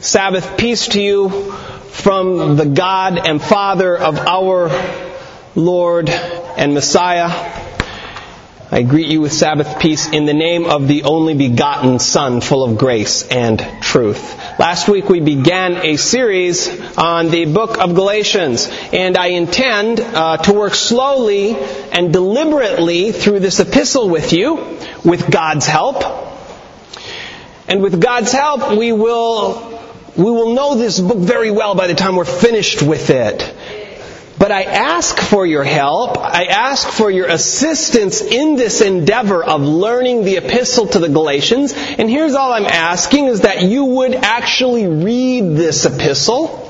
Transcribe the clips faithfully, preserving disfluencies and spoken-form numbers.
Sabbath peace to you from the God and Father of our Lord and Messiah. I greet you with Sabbath peace in the name of the only begotten Son, full of grace and truth. Last week we began a series on the book of Galatians, and I intend uh, to work slowly and deliberately through this epistle with you, with God's help. And with God's help, we will we will know this book very well by the time we're finished with it. But I ask for your help, I ask for your assistance in this endeavor of learning the epistle to the Galatians. And here's all I'm asking, is that you would actually read this epistle.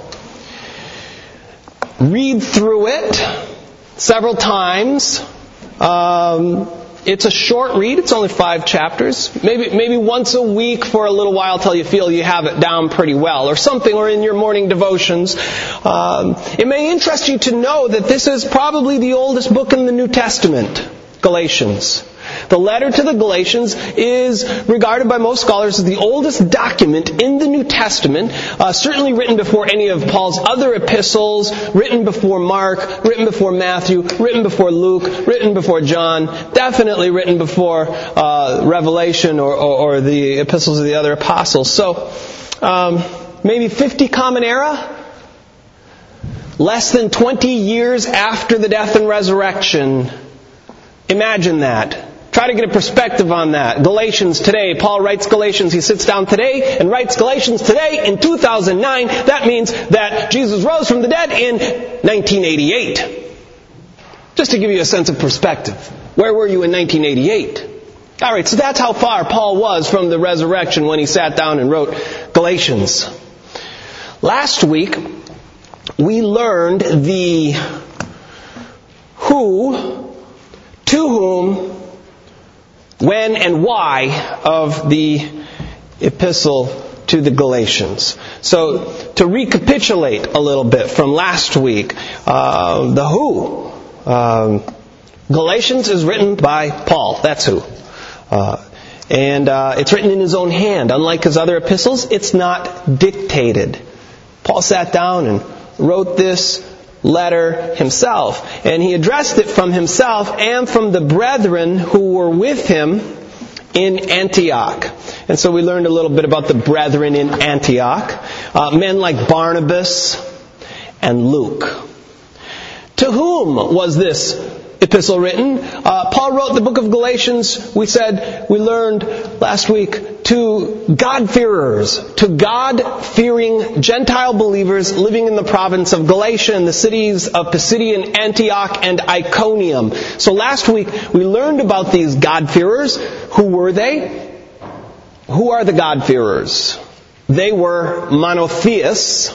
Read through it several times. Um, it's a short read, it's only five chapters. Maybe maybe once a week for a little while till you feel you have it down pretty well, or something, or in your morning devotions. Um, it may interest you to know that this is probably the oldest book in the New Testament, Galatians. The letter to the Galatians is regarded by most scholars as the oldest document in the New Testament, uh, certainly written before any of Paul's other epistles, written before Mark, written before Matthew, written before Luke, written before John, definitely written before uh, Revelation or, or, or the epistles of the other apostles. So, um, maybe fifty Common Era? Less than twenty years after the death and resurrection. Imagine that. Try to get a perspective on that. Galatians today. Paul writes Galatians. He sits down today and writes Galatians today in two thousand nine. That means that Jesus rose from the dead in nineteen eighty-eight. Just to give you a sense of perspective. Where were you in nineteen eighty-eight? Alright, so that's how far Paul was from the resurrection when he sat down and wrote Galatians. Last week, we learned the who, to whom, when and why of the epistle to the Galatians. So, to recapitulate a little bit from last week, uh, the who. Um, Galatians is written by Paul. That's who. Uh, and uh, it's written in his own hand. Unlike his other epistles, it's not dictated. Paul sat down and wrote this letter himself. And he addressed it from himself and from the brethren who were with him in Antioch. And so we learned a little bit about the brethren in Antioch. Uh, men like Barnabas and Luke. To whom was this epistle written? Uh, Paul wrote the book of Galatians, we said, we learned last week, to God-fearers, to God-fearing Gentile believers living in the province of Galatia and the cities of Pisidian Antioch and Iconium. So last week we learned about these God-fearers. Who were they? Who are the God-fearers? They were monotheists,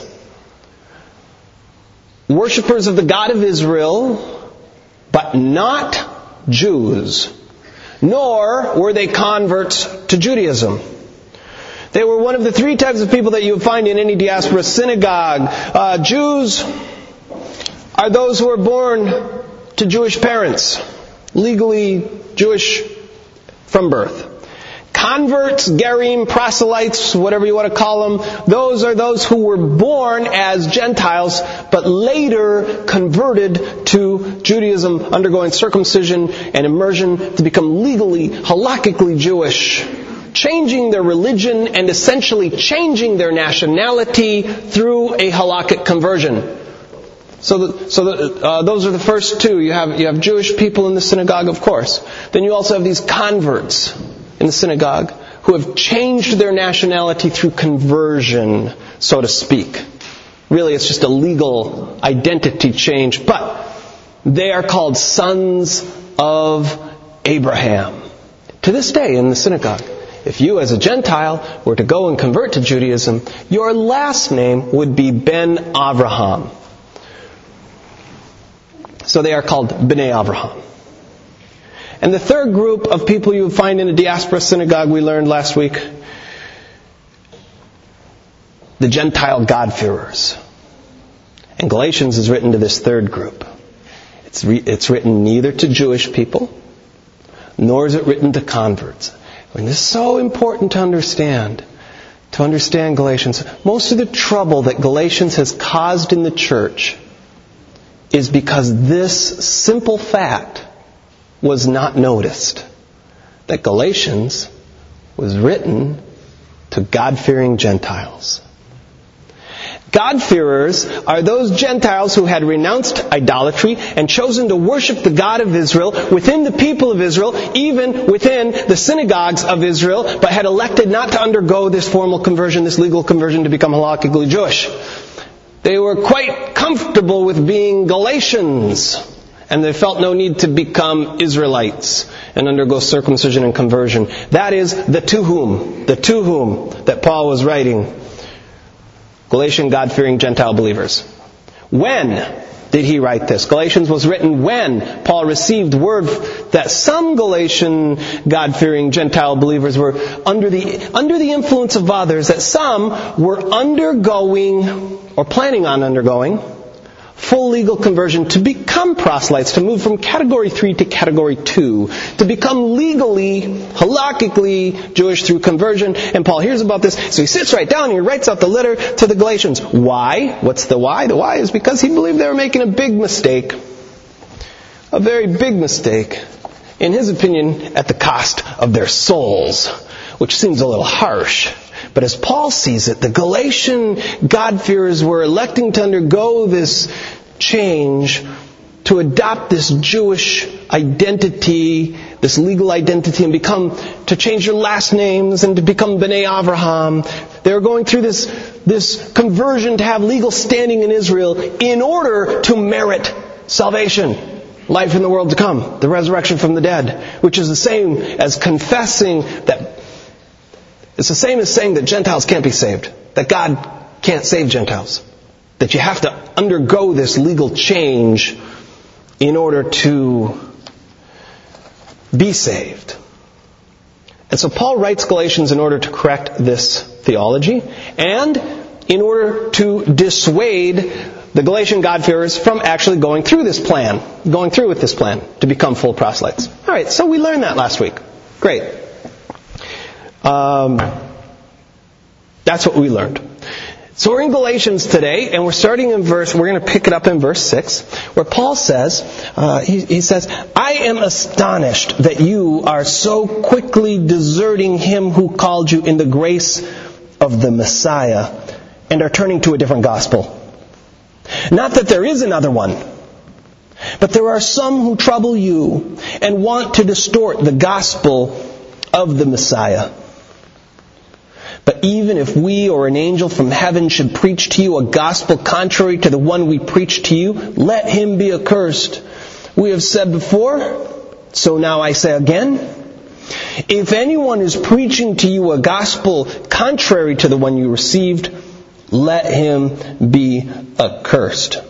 worshippers of the God of Israel, but not Jews. Nor were they converts to Judaism. They were one of the three types of people that you would find in any diaspora synagogue. Uh, Jews are those who are born to Jewish parents, legally Jewish from birth. Converts, Gerim, proselytes, whatever you want to call them, those are those who were born as Gentiles, but later converted to Judaism, undergoing circumcision and immersion to become legally, halakhically Jewish, changing their religion and essentially changing their nationality through a halakhic conversion. So, the, so the, uh, those are the first two. You have you have Jewish people in the synagogue, of course. Then you also have these converts in the synagogue who have changed their nationality through conversion, so to speak. Really, it's just a legal identity change, but they are called sons of Abraham. To this day in the synagogue, if you as a Gentile were to go and convert to Judaism, your last name would be Ben Avraham. So they are called B'nai Avraham. And the third group of people you would find in a diaspora synagogue, we learned last week, the Gentile God-fearers. And Galatians is written to this third group. It's, re- it's written neither to Jewish people, nor is it written to converts. And this is so important to understand. to understand Galatians. Most of the trouble that Galatians has caused in the church is because this simple fact was not noticed. That Galatians was written to God-fearing Gentiles. God-fearers are those Gentiles who had renounced idolatry and chosen to worship the God of Israel within the people of Israel, even within the synagogues of Israel, but had elected not to undergo this formal conversion, this legal conversion to become halakhically Jewish. They were quite comfortable with being Galatians, and they felt no need to become Israelites and undergo circumcision and conversion. That is the to whom, the to whom that Paul was writing. Galatian God-fearing Gentile believers. When did he write this? Galatians was written when Paul received word that some Galatian God-fearing Gentile believers were under the under the influence of others, that some were undergoing or planning on undergoing full legal conversion to become proselytes, to move from category three to category two, to become legally, halakhically Jewish through conversion. And Paul hears about this, so he sits right down and he writes out the letter to the Galatians. Why? What's the why? The why is because he believed they were making a big mistake. A very big mistake. In his opinion, at the cost of their souls, which seems a little harsh. But as Paul sees it, the Galatian God-fearers were electing to undergo this change, to adopt this Jewish identity, this legal identity, and become, to change their last names and to become B'nai Avraham. They were going through this, this conversion to have legal standing in Israel in order to merit salvation, life in the world to come, the resurrection from the dead, which is the same as confessing that It's the same as saying that Gentiles can't be saved, that God can't save Gentiles, that you have to undergo this legal change in order to be saved. And so Paul writes Galatians in order to correct this theology and in order to dissuade the Galatian God-fearers from actually going through this plan, going through with this plan to become full proselytes. All right, so we learned that last week. Great. Um, that's what we learned. So we're in Galatians today, and we're starting in verse, we're going to pick it up in verse six, where Paul says, uh, he, he says, I am astonished that you are so quickly deserting him who called you in the grace of the Messiah and are turning to a different gospel. Not that there is another one, but there are some who trouble you and want to distort the gospel of the Messiah. But even if we or an angel from heaven should preach to you a gospel contrary to the one we preach to you, let him be accursed. We have said before, so now I say again, if anyone is preaching to you a gospel contrary to the one you received, let him be accursed.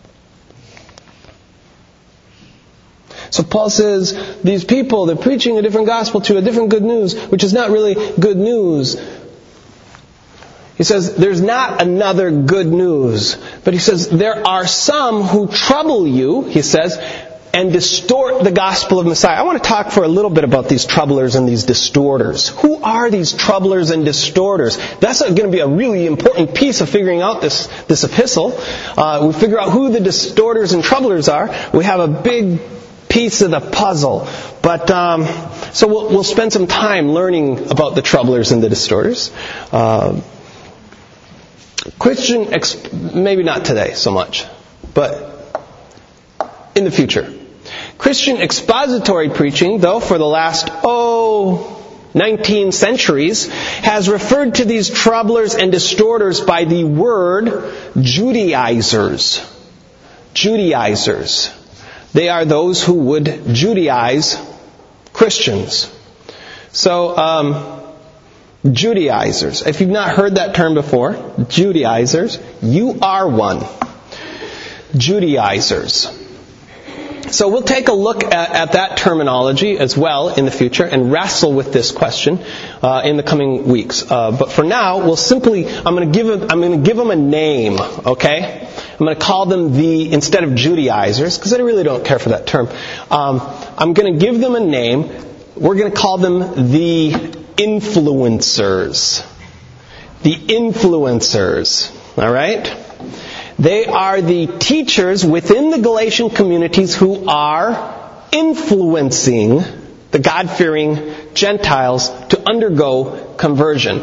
So Paul says, these people, they're preaching a different gospel to a different good news, which is not really good news. He says, there's not another good news. But he says, there are some who trouble you, he says, and distort the gospel of Messiah. I want to talk for a little bit about these troublers and these distorters. Who are these troublers and distorters? That's going to be a really important piece of figuring out this, this epistle. Uh, we figure out who the distorters and troublers are. We have a big piece of the puzzle. But um, so we'll, we'll spend some time learning about the troublers and the distorters. Uh, Christian, exp- maybe not today so much, but in the future. Christian expository preaching, though, for the last, oh, nineteen centuries, has referred to these troublers and distorters by the word Judaizers. Judaizers. They are those who would Judaize Christians. So, um, Judaizers. If you've not heard that term before, Judaizers, you are one. Judaizers. So we'll take a look at, at that terminology as well in the future and wrestle with this question uh, in the coming weeks. Uh, but for now, we'll simply, I'm going to give them, I'm going to give them a name, okay? I'm going to call them the, instead of Judaizers, because I really don't care for that term. Um, I'm going to give them a name. We're going to call them the influencers. the influencers. All right? They are the teachers within the Galatian communities who are influencing the God-fearing Gentiles to undergo conversion.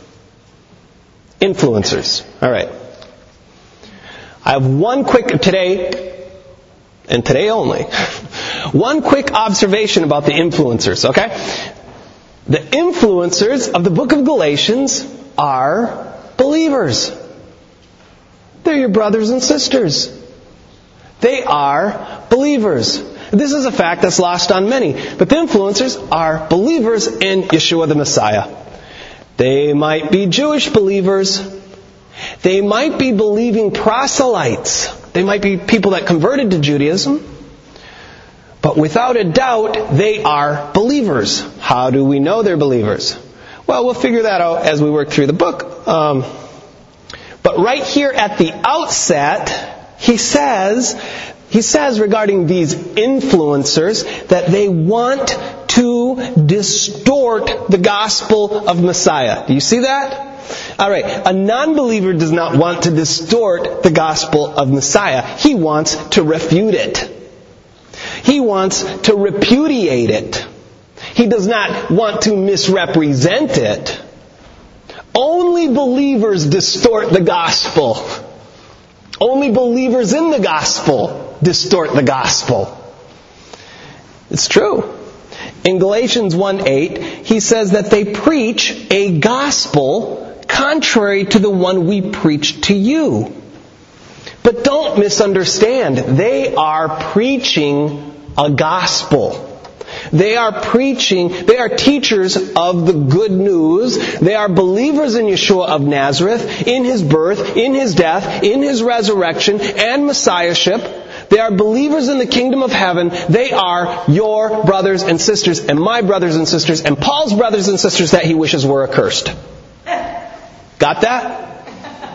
Influencers. All right. I have one quick, today, and today only, one quick observation about the influencers, okay? The influencers of the book of Galatians are believers. They're your brothers and sisters. They are believers. This is a fact that's lost on many. But the influencers are believers in Yeshua the Messiah. They might be Jewish believers. They might be believing proselytes. They might be people that converted to Judaism. But without a doubt, they are believers. How do we know they're believers? Well, we'll figure that out as we work through the book. Um, but right here at the outset, he says, he says regarding these influencers that they want to distort the gospel of Messiah. Do you see that? All right. A non-believer does not want to distort the gospel of Messiah. He wants to refute it. He wants to repudiate it. He does not want to misrepresent it. Only believers distort the gospel. Only believers in the gospel distort the gospel. It's true. In Galatians one eight, he says that they preach a gospel contrary to the one we preach to you. But don't misunderstand. They are preaching a gospel. They are preaching, they are teachers of the good news. They are believers in Yeshua of Nazareth, in His birth, in His death, in His resurrection, and Messiahship. They are believers in the kingdom of heaven. They are your brothers and sisters, and my brothers and sisters, and Paul's brothers and sisters that he wishes were accursed. Got that?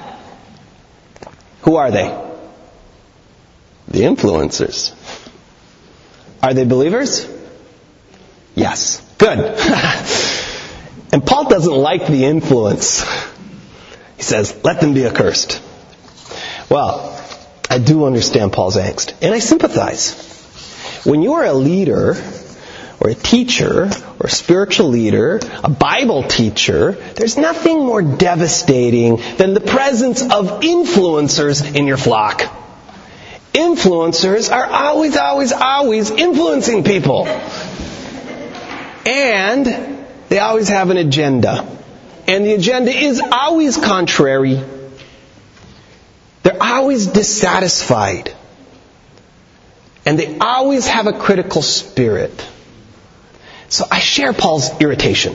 Who are they? The influencers. Are they believers? Yes. Good. And Paul doesn't like the influence. He says, let them be accursed. Well, I do understand Paul's angst, and I sympathize. When you are a leader, or a teacher, or a spiritual leader, a Bible teacher, there's nothing more devastating than the presence of influencers in your flock. Influencers are always, always, always influencing people. And they always have an agenda. And the agenda is always contrary. They're always dissatisfied. And they always have a critical spirit. So I share Paul's irritation.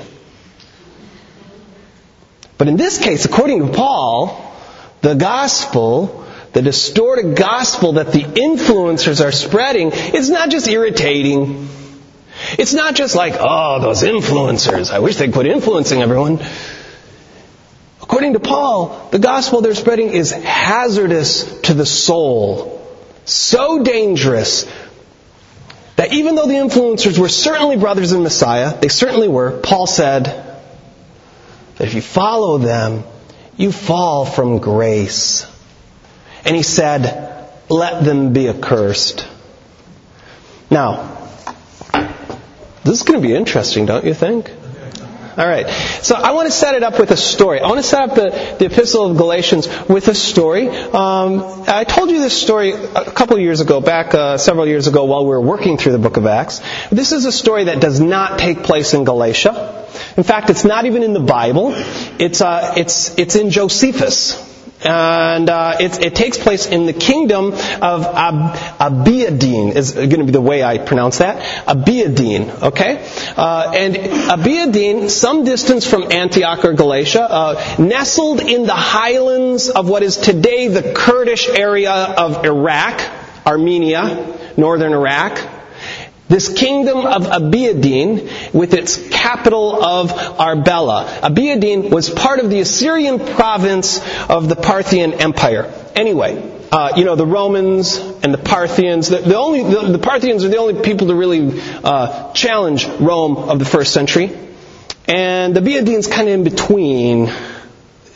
But in this case, according to Paul, the gospel, the distorted gospel that the influencers are spreading, is not just irritating. It's not just like, oh, those influencers. I wish they'd quit influencing everyone. According to Paul, the gospel they're spreading is hazardous to the soul. So dangerous that even though the influencers were certainly brothers in Messiah, they certainly were, Paul said that if you follow them, you fall from grace. And he said, let them be accursed. Now, this is going to be interesting, don't you think? All right. So I want to set it up with a story. I want to set up the, the Epistle of Galatians with a story. Um, I told you this story a couple of years ago, back uh, several years ago while we were working through the book of Acts. This is a story that does not take place in Galatia. In fact, it's not even in the Bible. It's uh, it's it's in Josephus. And uh, it, it takes place in the kingdom of Ab- Abiadine, is going to be the way I pronounce that. Abiadine, okay? Uh, and Abiadine, some distance from Antioch or Galatia, uh, nestled in the highlands of what is today the Kurdish area of Iraq, Armenia, northern Iraq. This kingdom of Abiadine, with its capital of Arbela. Abiadine was part of the Assyrian province of the Parthian Empire. Anyway, uh, you know, the Romans and the Parthians, the, the only the, the Parthians are the only people to really uh, challenge Rome of the first century. And the Abiadine's kind of in between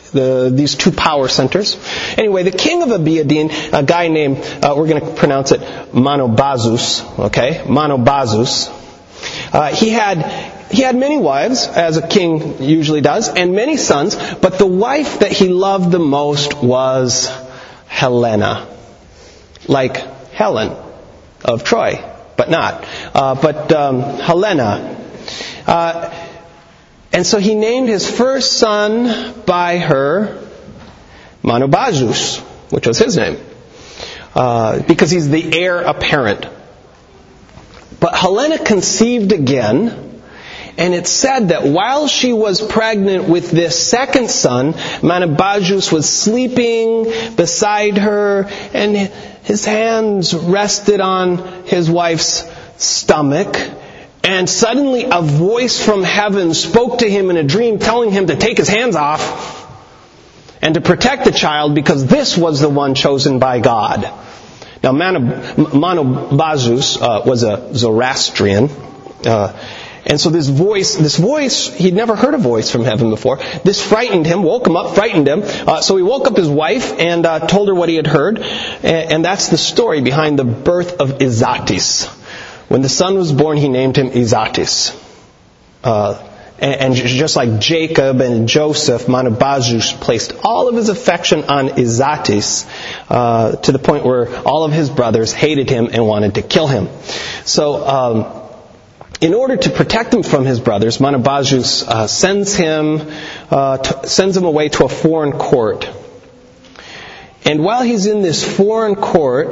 The, these two power centers. Anyway, the king of Abiadin, a guy named, uh, we're going to pronounce it Monobazus, okay? Monobazus. Uh, he had, he had many wives, as a king usually does, and many sons, but the wife that he loved the most was Helena. Like Helen of Troy, but not. Uh, but um, Helena. Uh, And so he named his first son by her Monobazus, which was his name, uh, because he's the heir apparent. But Helena conceived again, and it said that while she was pregnant with this second son, Monobazus was sleeping beside her, and his hands rested on his wife's stomach. And suddenly a voice from heaven spoke to him in a dream, telling him to take his hands off and to protect the child, because this was the one chosen by God. Now, Monobazus uh, was a Zoroastrian. Uh, and so this voice, this voice, he'd never heard a voice from heaven before. This frightened him, woke him up, frightened him. Uh, so he woke up his wife and uh, told her what he had heard. And, and that's the story behind the birth of Izatis. When the son was born, he named him Izatis. Uh, and, and just like Jacob and Joseph, Monobazus placed all of his affection on Izatis, uh, to the point where all of his brothers hated him and wanted to kill him. So, um, in order to protect him from his brothers, Monobazus uh, sends him uh, to, sends him away to a foreign court. And while he's in this foreign court,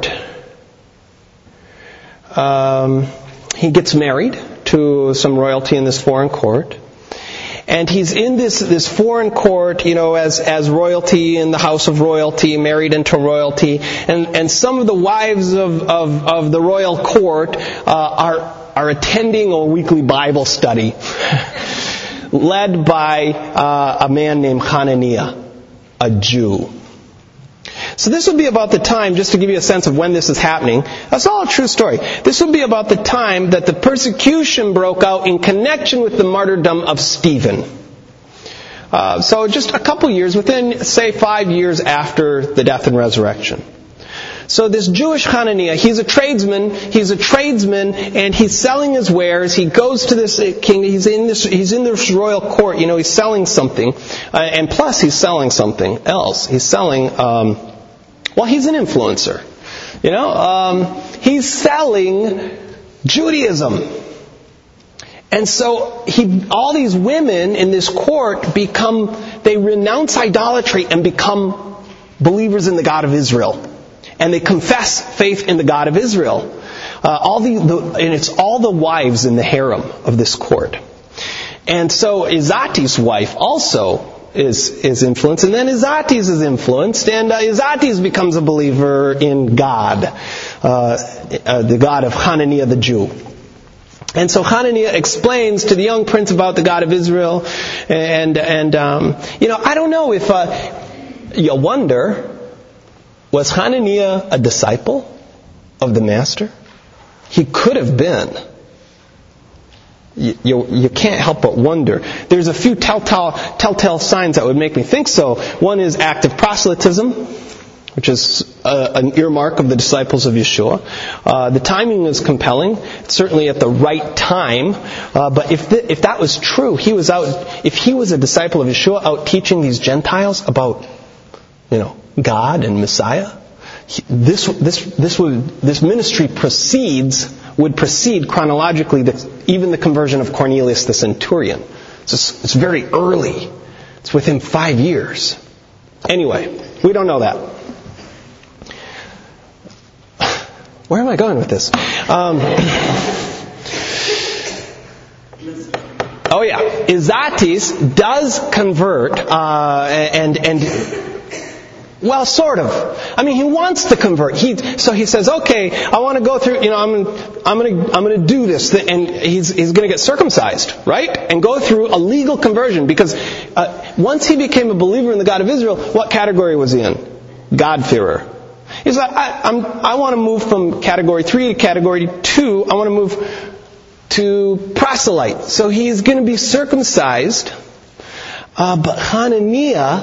Um, he gets married to some royalty in this foreign court. And he's in this, this foreign court, you know, as, as royalty in the house of royalty, married into royalty. And, and some of the wives of, of, of the royal court uh, are, are attending a weekly Bible study led by uh, a man named Hananiah, a Jew. So this would be about the time, just to give you a sense of when this is happening. That's all a true story. This would be about the time that the persecution broke out in connection with the martyrdom of Stephen. Uh, so just a couple years, within, say, five years after the death and resurrection. So this Jewish Hananiah, he's a tradesman, he's a tradesman, and he's selling his wares. He goes to this king, he's in this, he's in this royal court, you know, he's selling something. Uh, and plus he's selling something else. He's selling, um, well, he's an influencer. You know, um, he's selling Judaism. And so he, all these women in this court become, they renounce idolatry and become believers in the God of Israel. And they confess faith in the God of Israel. Uh, all the, the, and it's all the wives in the harem of this court. And so Izatis' wife also is, is influenced. And then Izatis is influenced. And uh, Izatis becomes a believer in God. Uh, uh, the God of Hananiah the Jew. And so Hananiah explains to the young prince about the God of Israel. And, and um, you know, I don't know if... Uh, you wonder... Was Hananiah a disciple of the Master? He could have been. You, you, you can't help but wonder. There's a few telltale, telltale signs that would make me think so. One is active proselytism, which is uh, an earmark of the disciples of Yeshua. Uh, the timing is compelling, certainly at the right time. Uh, but if the, if that was true, he was out. If he was a disciple of Yeshua, out teaching these Gentiles about, you know, God and Messiah, this this this would this ministry proceeds would precede chronologically the, even the conversion of Cornelius the centurion. It's just, it's very early. It's within five years. Anyway, we don't know that. Where am I going with this? Um, oh yeah, Izatis does convert, uh, and and. Well, sort of. I mean, he wants to convert. He, so he says, "Okay, I want to go through. You know, I'm, I'm going to, I'm going to do this." And he's, he's going to get circumcised, right? And go through a legal conversion, because uh, once he became a believer in the God of Israel, what category was he in? God-fearer. He's like, I, I'm, I want to move from category three to category two. I want to move to proselyte. So he's going to be circumcised. Uh, but Hananiah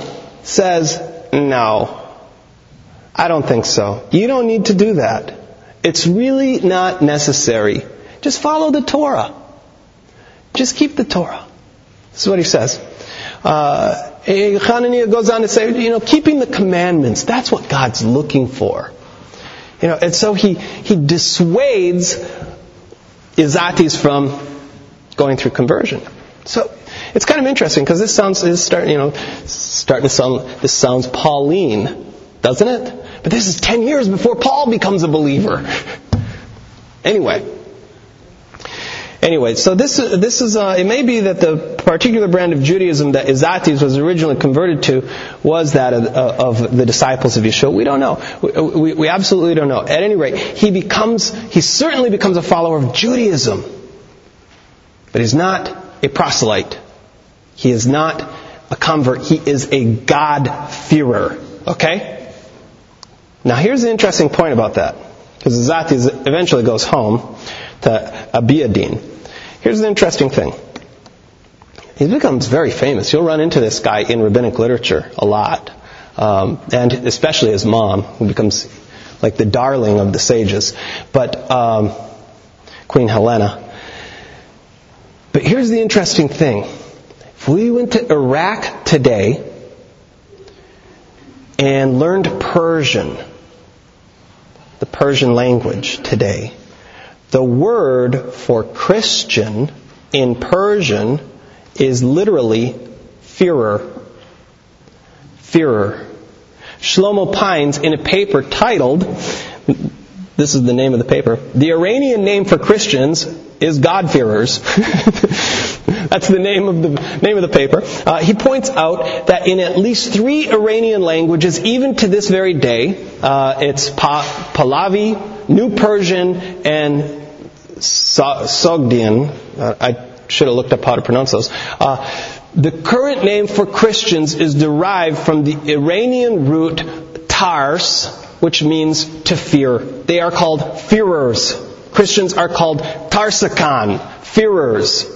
says, no, I don't think so. You don't need to do that. It's really not necessary. Just follow the Torah. Just keep the Torah. This is what he says. Uh, Hananiah goes on to say, you know, keeping the commandments, that's what God's looking for. You know, and so he, he dissuades Izates from going through conversion. So it's kind of interesting because this sounds is starting, you know, starting to sound. This sounds Pauline, doesn't it? But this is ten years before Paul becomes a believer. Anyway, anyway, so this this is uh, it may be that the particular brand of Judaism that Izates was originally converted to was that of, of the disciples of Yeshua. We don't know. We, we, we absolutely don't know. At any rate, he becomes he certainly becomes a follower of Judaism, but he's not a proselyte. He is not a convert. He is a God-fearer. Okay? Now here's the interesting point about that. Because Izates eventually goes home to Abiadin. Here's the interesting thing. He becomes very famous. You'll run into this guy in rabbinic literature a lot. Um, and especially his mom, who becomes like the darling of the sages. But um, Queen Helena. But here's the interesting thing. If we went to Iraq today and learned Persian, the Persian language today, the word for Christian in Persian is literally Führer. Führer. Shlomo Pines, in a paper titled, this is the name of the paper, "The Iranian name for Christians is God-fearers." That's the name of the name of the paper. Uh, he points out that in at least three Iranian languages, even to this very day, uh, it's pa- Pahlavi, New Persian, and so- Sogdian. Uh, I should have looked up how to pronounce those. Uh, the current name for Christians is derived from the Iranian root tars, which means to fear. They are called Führers. Christians are called Tarsakan, Führers.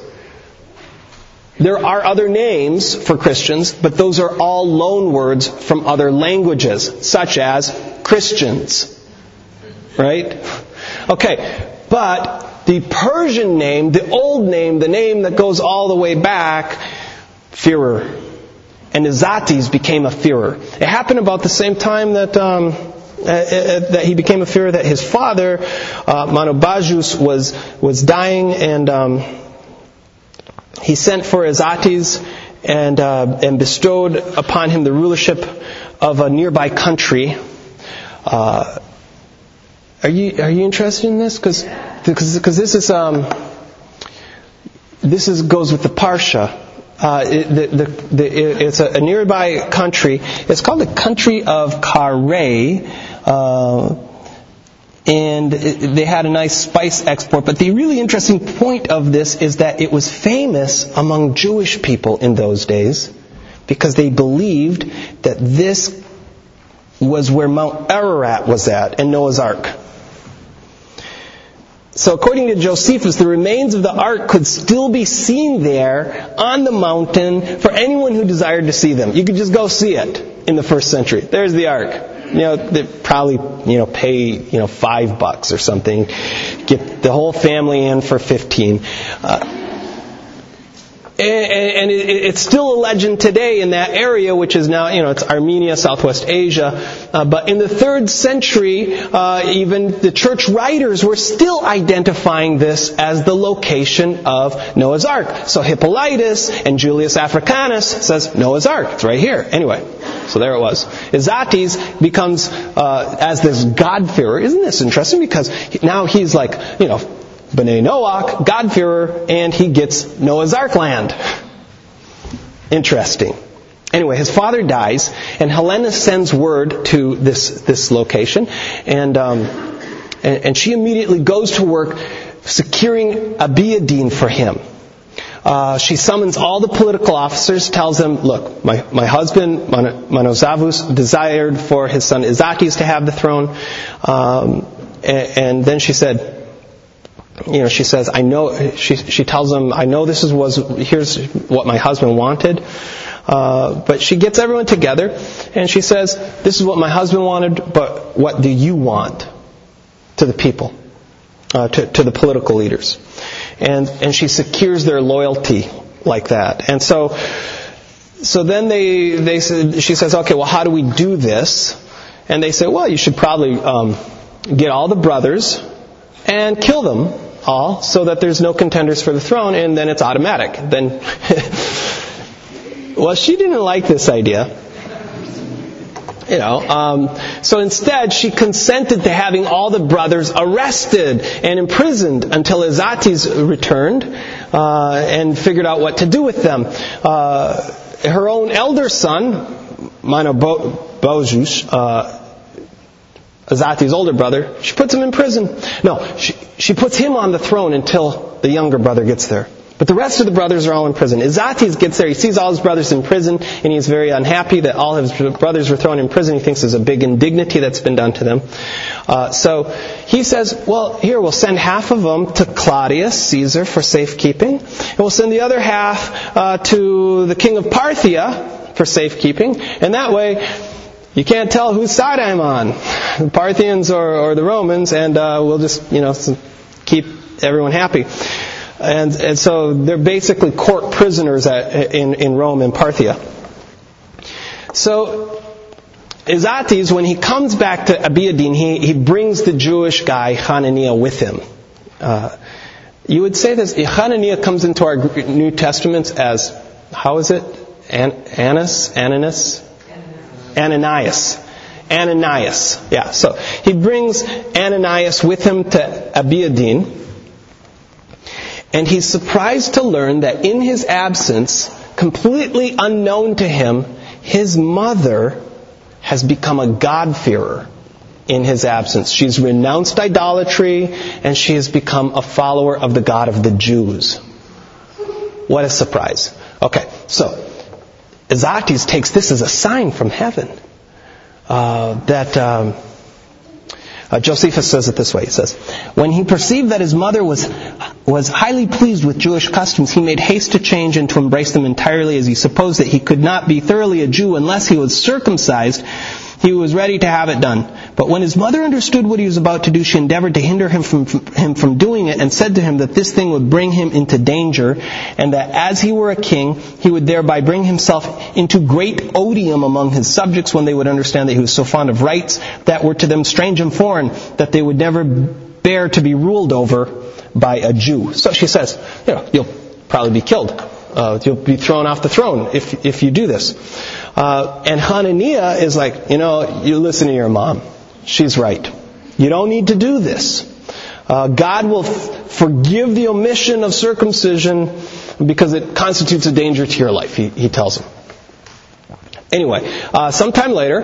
There are other names for Christians, but those are all loan words from other languages, such as Christians. Right? Okay, but the Persian name, the old name, the name that goes all the way back, Führer. And Izates became a Führer. It happened about the same time that um, uh, that he became a Führer, that his father, uh, Manobajus, was was dying, and um, he sent for Izates and uh, and bestowed upon him the rulership of a nearby country. Uh, are you are you interested in this? Because because this is um this is goes with the parsha. Uh, it, the, the, the, it's a, a nearby country. It's called the country of Kare. Uh, and it, they had a nice spice export. But the really interesting point of this is that it was famous among Jewish people in those days because they believed that this was where Mount Ararat was at and Noah's Ark. So according to Josephus, the remains of the ark could still be seen there on the mountain for anyone who desired to see them. You could just go see it in the first century. There's the ark. You know, they probably, you know, pay, you know, five bucks or something. Get the whole family in for fifteen. Uh, And it's still a legend today in that area, which is now, you know, it's Armenia, Southwest Asia. Uh, but in the third century, uh, even the church writers were still identifying this as the location of Noah's Ark. So Hippolytus and Julius Africanus says Noah's Ark. It's right here. Anyway, so there it was. Izates becomes, uh, as this God-fearer. Isn't this interesting? Because now he's like, you know, B'nai Noach, God-fearer, and he gets Noah's Ark land. Interesting. Anyway, his father dies, and Helena sends word to this this location, and um, and, and she immediately goes to work securing Abiadin for him. Uh, she summons all the political officers, tells them, look, my, my husband, Manozavus, desired for his son Izates to have the throne, um, and, and then she said, You know, she says, I know, she, she tells him, I know this is, was, here's what my husband wanted. Uh, but she gets everyone together, and she says, this is what my husband wanted, but what do you want? To the people, uh, to, to the political leaders. And and she secures their loyalty like that. And so so then they, they said, she says, okay, well, how do we do this? And they say, well, you should probably um, get all the brothers and kill them all so that there's no contenders for the throne, and then it's automatic. Then, well, she didn't like this idea. You know, um, so instead she consented to having all the brothers arrested and imprisoned until Izates returned uh, and figured out what to do with them. Uh, her own elder son, Manobozus, uh, Izates' older brother, she puts him in prison. No, she, she puts him on the throne until the younger brother gets there. But the rest of the brothers are all in prison. Izates gets there, he sees all his brothers in prison, and he's very unhappy that all his brothers were thrown in prison. He thinks there's a big indignity that's been done to them. Uh, so he says, well, here, we'll send half of them to Claudius Caesar for safekeeping, and we'll send the other half uh, to the king of Parthia for safekeeping, and that way you can't tell whose side I'm on, the Parthians or, or the Romans, and uh, we'll just, you know, keep everyone happy. And, and so they're basically court prisoners at, in, in Rome and Parthia. So Izates, when he comes back to Abiadin, he, he brings the Jewish guy Hananiah with him. Uh, you would say this, Hananiah comes into our New Testaments as, how is it? An, Annas? Ananias? Ananias. Ananias. Yeah, so he brings Ananias with him to Abiadin. And he's surprised to learn that in his absence, completely unknown to him, his mother has become a God-fearer in his absence. She's renounced idolatry, and she has become a follower of the God of the Jews. What a surprise. Okay, so Izates takes this as a sign from heaven uh, that... Um, Uh, Josephus says it this way. He says, when he perceived that his mother was was highly pleased with Jewish customs, he made haste to change and to embrace them entirely, as he supposed that he could not be thoroughly a Jew unless he was circumcised. He was ready to have it done. But when his mother understood what he was about to do, she endeavored to hinder him from, from him from doing it, and said to him that this thing would bring him into danger, and that as he were a king, he would thereby bring himself into great odium among his subjects when they would understand that he was so fond of rights that were to them strange and foreign, that they would never bear to be ruled over by a Jew. So she says, you know, you'll probably be killed. Uh, you'll be thrown off the throne if if you do this. Uh, and Hananiah is like, you know, you listen to your mom. She's right. You don't need to do this. Uh, God will f- forgive the omission of circumcision because it constitutes a danger to your life, he, he tells him. Anyway, uh, sometime later,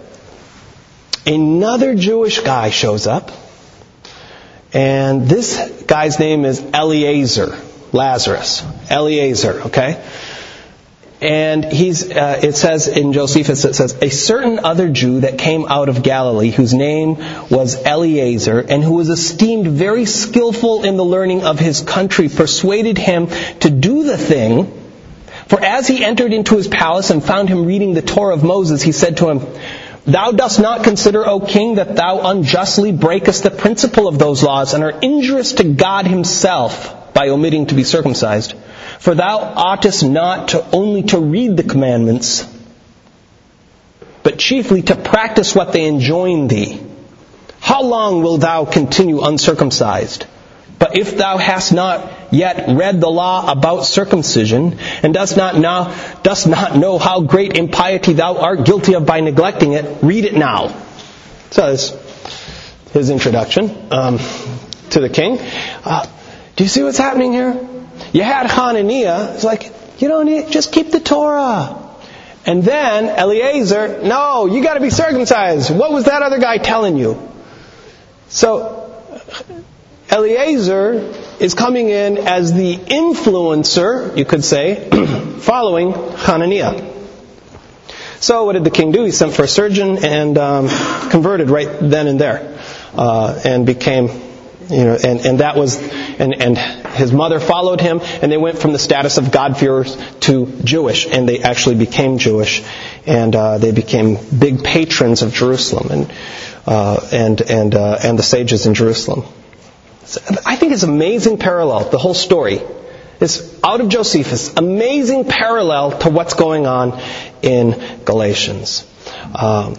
another Jewish guy shows up. And this guy's name is Eliezer. Lazarus. Eliezer, okay? And he's, uh, it says in Josephus, it says, a certain other Jew that came out of Galilee, whose name was Eliezer, and who was esteemed very skillful in the learning of his country, persuaded him to do the thing. For as he entered into his palace and found him reading the Torah of Moses, he said to him, thou dost not consider, O king, that thou unjustly breakest the principle of those laws and are injurious to God himself by omitting to be circumcised. For thou oughtest not to only to read the commandments, but chiefly to practice what they enjoin thee. How long wilt thou continue uncircumcised? But if thou hast not yet read the law about circumcision, and dost not now dost not know how great impiety thou art guilty of by neglecting it, read it now. So that's his introduction um, to the king. Uh, Do you see what's happening here? You had Hananiah. It's like, you don't need, just keep the Torah. And then Eliezer, no, you got to be circumcised. What was that other guy telling you? So Eliezer is coming in as the influencer, you could say, following Hananiah. So what did the king do? He sent for a surgeon and um, converted right then and there, uh, and became You know, and, and that was, and, and his mother followed him, and they went from the status of God-fearers to Jewish, and they actually became Jewish, and uh, they became big patrons of Jerusalem and uh, and and uh, and the sages in Jerusalem. So I think it's an amazing parallel. The whole story is out of Josephus. Amazing parallel to what's going on in Galatians. Um,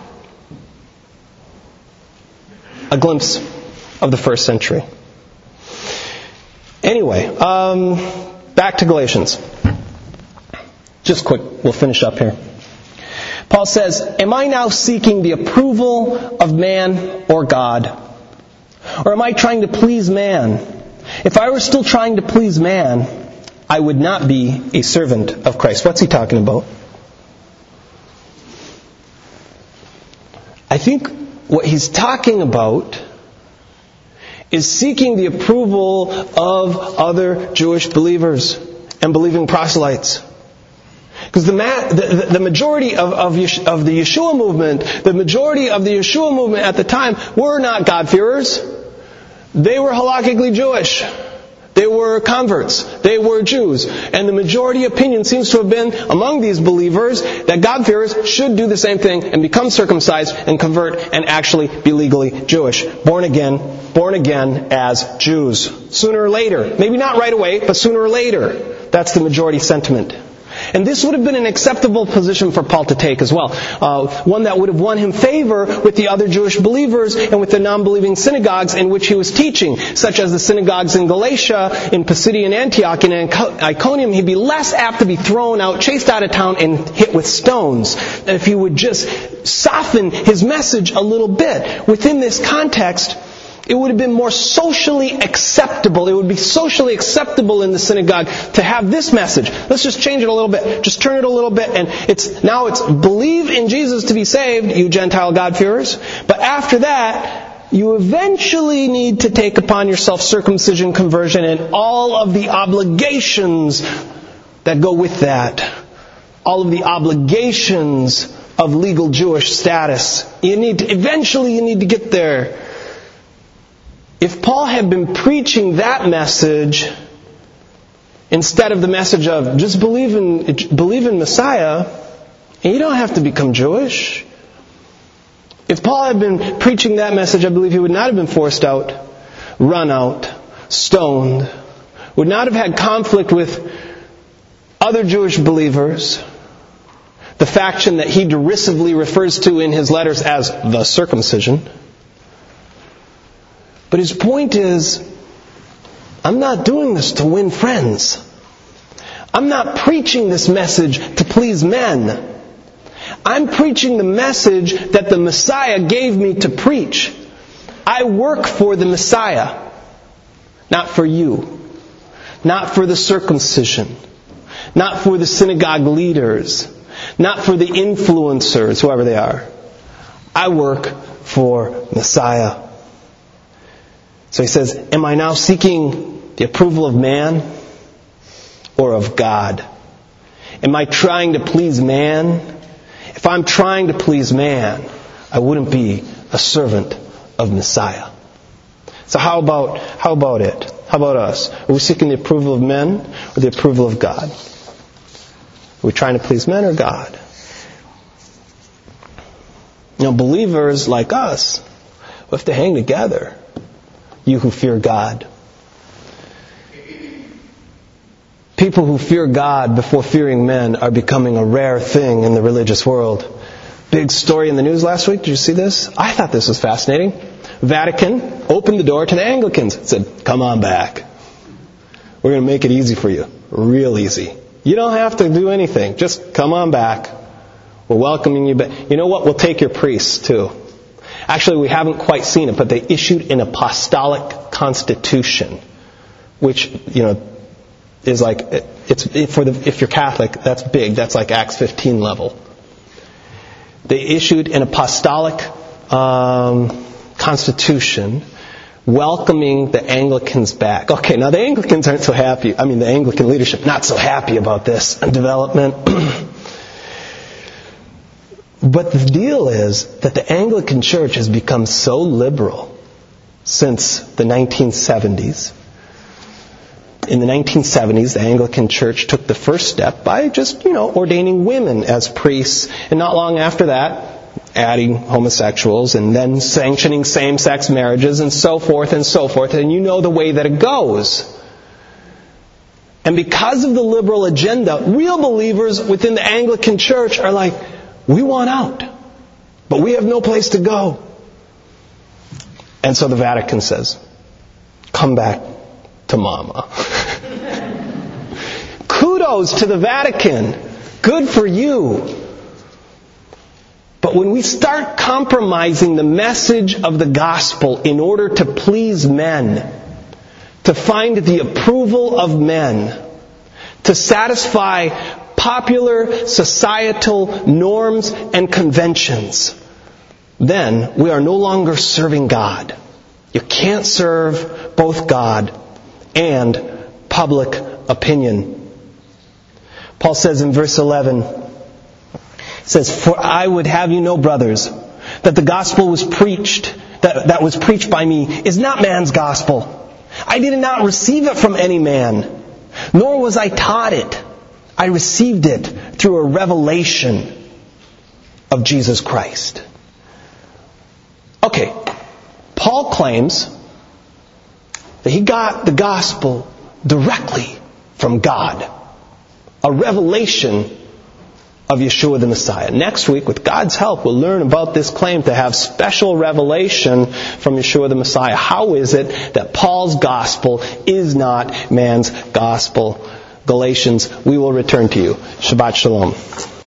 a glimpse of the first century. Anyway, um, back to Galatians. Just quick, we'll finish up here. Paul says, am I now seeking the approval of man or God? Or am I trying to please man? If I were still trying to please man, I would not be a servant of Christ. What's he talking about? I think what he's talking about is seeking the approval of other Jewish believers and believing proselytes. Because the, ma- the, the majority of, of, Yesh- of the Yeshua movement, the majority of the Yeshua movement at the time were not God-fearers. They were halakhically Jewish. They were converts. They were Jews. And the majority opinion seems to have been among these believers that God-fearers should do the same thing and become circumcised and convert and actually be legally Jewish. Born again, born again as Jews. Sooner or later. Maybe not right away, but sooner or later. That's the majority sentiment. And this would have been an acceptable position for Paul to take as well. Uh, one that would have won him favor with the other Jewish believers and with the non-believing synagogues in which he was teaching, such as the synagogues in Galatia, in Pisidian Antioch, and in Iconium. He'd be less apt to be thrown out, chased out of town, and hit with stones if he would just soften his message a little bit. Within this context, it would have been more socially acceptable. It would be socially acceptable in the synagogue to have this message. Let's just change it a little bit. Just turn it a little bit. And it's now it's believe in Jesus to be saved, you Gentile God-fearers. But after that, you eventually need to take upon yourself circumcision, conversion, and all of the obligations that go with that. All of the obligations of legal Jewish status. You need to, eventually you need to get there. If Paul had been preaching that message instead of the message of just believe in believe in Messiah, and you don't have to become Jewish. If Paul had been preaching that message, I believe he would not have been forced out, run out, stoned, would not have had conflict with other Jewish believers, the faction that he derisively refers to in his letters as the circumcision. But his point is, I'm not doing this to win friends. I'm not preaching this message to please men. I'm preaching the message that the Messiah gave me to preach. I work for the Messiah, not for you, not for the circumcision, not for the synagogue leaders, not for the influencers, whoever they are. I work for Messiah. So he says, am I now seeking the approval of man or of God? Am I trying to please man? If I'm trying to please man, I wouldn't be a servant of Messiah. So how about how about it? How about us? Are we seeking the approval of men or the approval of God? Are we trying to please men or God? You know, believers like us, we have to hang together. You who fear God. People who fear God before fearing men are becoming a rare thing in the religious world. Big story in the news last week. Did you see this? I thought this was fascinating. Vatican opened the door to the Anglicans. It said, come on back. We're going to make it easy for you. Real easy. You don't have to do anything. Just come on back. We're welcoming you back. You know what? We'll take your priests too. Actually, we haven't quite seen it, but they issued an apostolic constitution, which, you know, is like, it's for the, if you're Catholic, that's big. That's like Acts fifteen level. They issued an apostolic um, constitution welcoming the Anglicans back. Okay, now the Anglicans aren't so happy. I mean, the Anglican leadership, not so happy about this development. But the deal is that the Anglican Church has become so liberal since the nineteen seventies. In the nineteen seventies, the Anglican Church took the first step by just, you know, ordaining women as priests. And not long after that, adding homosexuals and then sanctioning same-sex marriages and so forth and so forth. And you know the way that it goes. And because of the liberal agenda, real believers within the Anglican Church are like, we want out, but we have no place to go. And so the Vatican says, come back to mama. Kudos to the Vatican. Good for you. But when we start compromising the message of the gospel in order to please men, to find the approval of men, to satisfy popular societal norms and conventions, then we are no longer serving God. You can't serve both God and public opinion. Paul says in verse eleven, it says, "For I would have you know, brothers, that the gospel was preached, that, that was preached by me, is not man's gospel. I did not receive it from any man, nor was I taught it. I received it through a revelation of Jesus Christ." Okay, Paul claims that he got the gospel directly from God. A revelation of Yeshua the Messiah. Next week, with God's help, we'll learn about this claim to have special revelation from Yeshua the Messiah. How is it that Paul's gospel is not man's gospel? Galatians, we will return to you. Shabbat Shalom.